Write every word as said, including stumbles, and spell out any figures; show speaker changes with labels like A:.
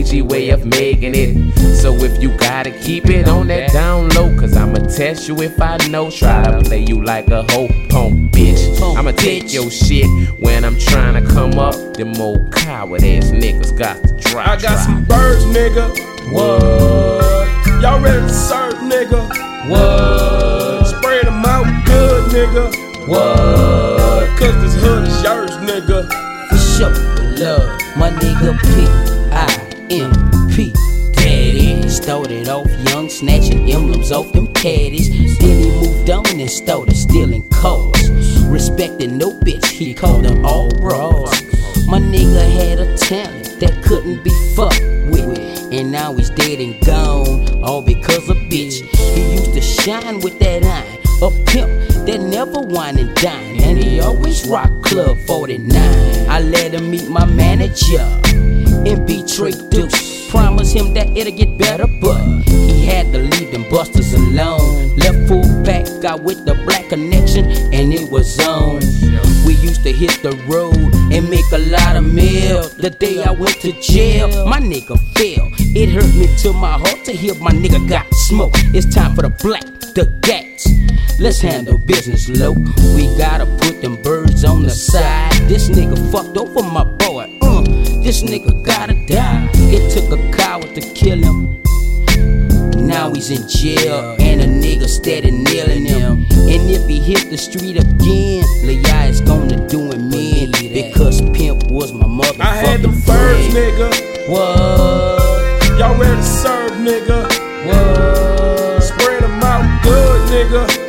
A: bougie way of making it. So if you gotta keep it on that down low, cause I'ma test you if I know. Try to play you like a hoe, punk bitch. I'ma take your shit when I'm trying to come up. Them old coward ass niggas got to drop.
B: I got some birds, nigga.
A: What?
B: Y'all ready to serve, nigga?
A: What?
B: Spray them out good, nigga.
A: What?
B: Cause this hood is yours, nigga.
C: For sure, love, my nigga P I M P. Daddy started off young, snatching emblems off them caddies. Then he moved on and started stealing cars. Respecting no bitch, he called them all bras. My nigga had a talent that couldn't be fucked with, and now he's dead and gone, all because of bitch. He used to shine with that iron, a pimp that never wine and dine, and he always rock Club forty-nine. I let him meet my manager and betray Deuce. Promise him that it'll get better, but he had to leave them busters alone. Left full back out with the black connection, and it was on. We used to hit the road and make a lot of meal. The day I went to jail, my nigga fell. It hurt me to my heart to hear my nigga got smoked. It's time for the black, the gats. Let's handle business low. We gotta put them birds on the side. This nigga fucked over my boy. Uh, this nigga gotta die. It took a coward to kill him. Now he's in jail, and a nigga steady kneeling him. And if he hit the street again, Lil' is gonna do him in, because Pimp was my motherfucking
B: I had them birds, nigga.
C: What?
B: Y'all ready to serve, nigga?
C: What?
B: Spread them out good, nigga.